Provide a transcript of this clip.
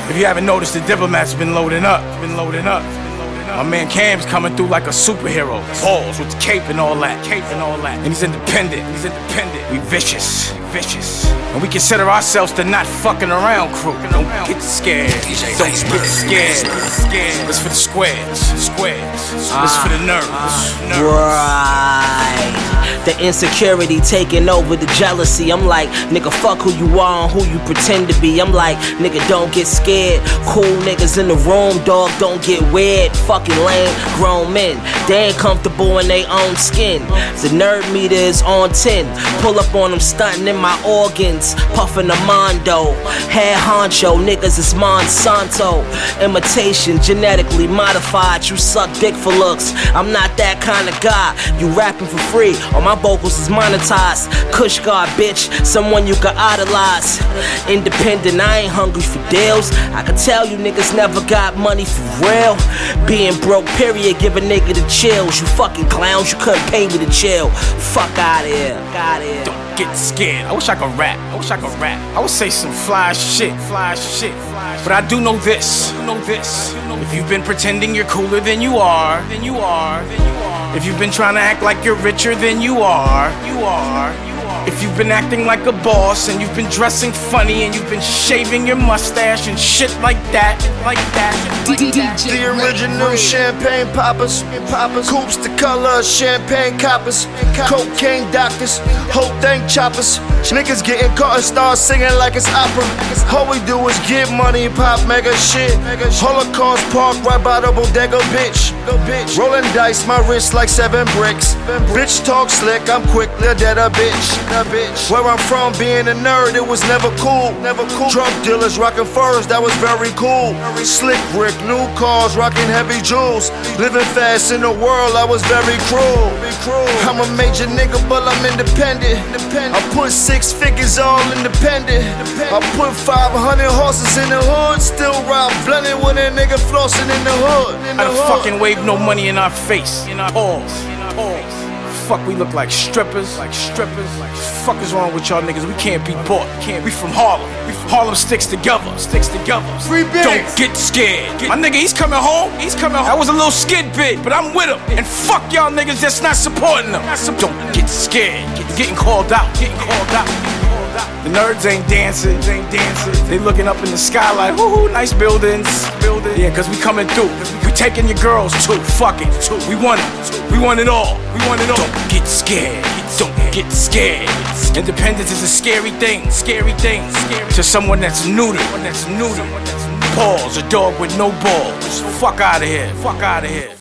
If you haven't noticed, the Diplomat's been loading up. My man Cam's coming through like a superhero. Balls with the cape and all that. And he's independent. We vicious. And we consider ourselves the not fucking around crew. Don't get scared. Don't get scared. It's for the squares. It's for the nerds. Right. The insecurity taking over the jealousy. I'm like, nigga, fuck who you are and who you pretend to be. I'm like, nigga, don't get scared. Cool niggas in the room, dog, don't get weird. Fucking lame, grown men. They ain't comfortable in their own skin. The nerd meter is on 10. Pull up on them stunting in my organs. Puffin' a Mondo. Head honcho, niggas is Monsanto. Imitation, genetically modified. You suck dick for looks. I'm not that kind of guy. You rapping for free. All my vocals is monetized. Kush God, bitch, someone you can idolize. Independent, I ain't hungry for deals. I can tell you niggas never got money for real. Being broke, period, give a nigga the chills. You fucking clowns, you couldn't pay me to chill. Fuck out of here. Don't get scared. I wish I could rap. I would say some fly shit. But I do know this. If you've been pretending you're cooler than you are, if you've been trying to act like you're richer than you are, if you've been acting like a boss and you've been dressing funny and you've been shaving your mustache and shit like that. The original champagne poppers, coops the color of champagne coppers, cocaine doctors, whole thing choppers. Niggas getting caught and start singing like it's opera. All we do is get money, pop mega shit. Holocaust Park right by the bodega, bitch. Rolling dice, my wrist like 7 bricks. Bitch talk slick, I'm quick to dead a bitch. Where I'm from, being a nerd, it was never cool. Drug dealers rocking furs, that was very cool. Slick brick, new cars, rocking heavy jewels. Living fast in the world, I was very cruel. I'm a major nigga, but I'm independent. I put 6 figures all independent. I put 500 horses in the hood. Still ride blended with a nigga flossing in the hood. I don't fucking wave no money in our face. Pause. Fuck, we look like strippers. Fuck is wrong with y'all niggas? We can't be bought. We from Harlem. Harlem sticks together. Free big. Don't get scared. My nigga, he's coming home. That was a little skid bit, but I'm with him. And fuck y'all niggas that's not supporting them. Don't get scared. You're getting called out. The nerds ain't dancing. They looking up in the sky like, woohoo, nice buildings. Yeah, cause we coming through. We taking your girls too. Fuck it. We want it. We want it all. Don't get scared. Independence is a scary thing. To someone that's neutered. Pause, a dog with no balls. Fuck out of here.